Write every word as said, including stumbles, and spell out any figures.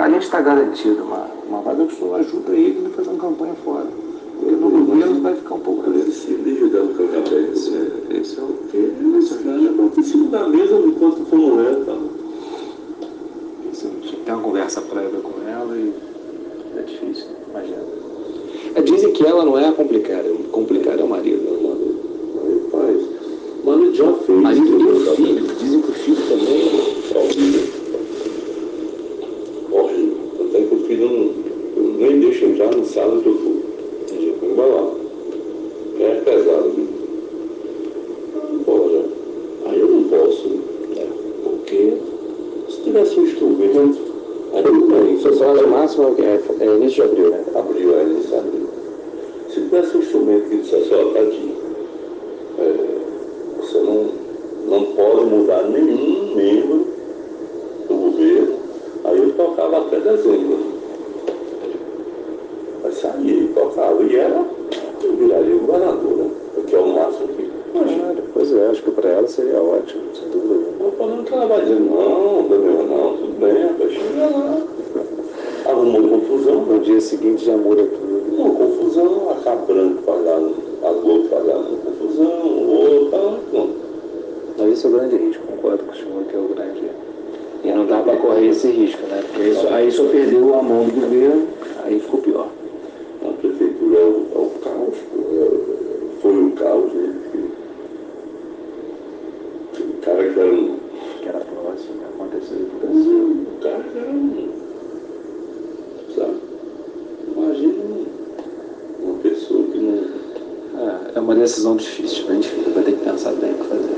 a gente está garantido uma, uma vaga que só ajuda ele a fazer uma campanha fora. Porque no governo vai ficar um pouco preso. Se ele jogando com a cabeça, esse é o que esse cara não em cima da mesa enquanto for mulher, tá? Tem uma conversa prévia com ela e é difícil, imagina. É, dizem que ela não é a complicada, complicada é o marido. Aí faz. Mano, já fez. Marido e o filho, dizem que o filho também é horrível. Horrível. Até que o filho não, nem deixa entrar na sala que eu fui. Entendi. Vai lá. É pesado, viu? Bora. Aí eu não posso. É. Porque se tivesse um instrumento, aí tudo bem. Só só no máximo é, é início de abril, né? Abril, é início de abril. Se tivesse um instrumento que dissesse, ó, tadinho, é, você não, não pode mudar nenhum membro do governo, aí eu tocava até dezembro. Aí saía e tocava. E ela viraria governadora, que é o máximo que. Ah, pois é, acho que para ela seria ótimo, sem dúvida. Não falando que ela vai dizer, não, Daniel, não, tudo bem, rapaz, chega lá. Arrumou confusão. No dia seguinte já muda tudo. Não, confusão, a Cabranco pagando, a Globo pagando confusão, o outro, tá, não. Mas esse é o grande risco, concordo com o senhor que é o grande. E não dá para correr esse risco, né? Porque isso, aí só perdeu a mão do governo, aí ficou pior. A prefeitura é o, é o caos, é, foi um caos, né? O cara que era um. Que era próximo, aconteceu e aconteceu. O cara que era um. Sabe? Imagina uma pessoa que não. É, é uma decisão difícil, bem difícil, vai ter que pensar bem o que fazer.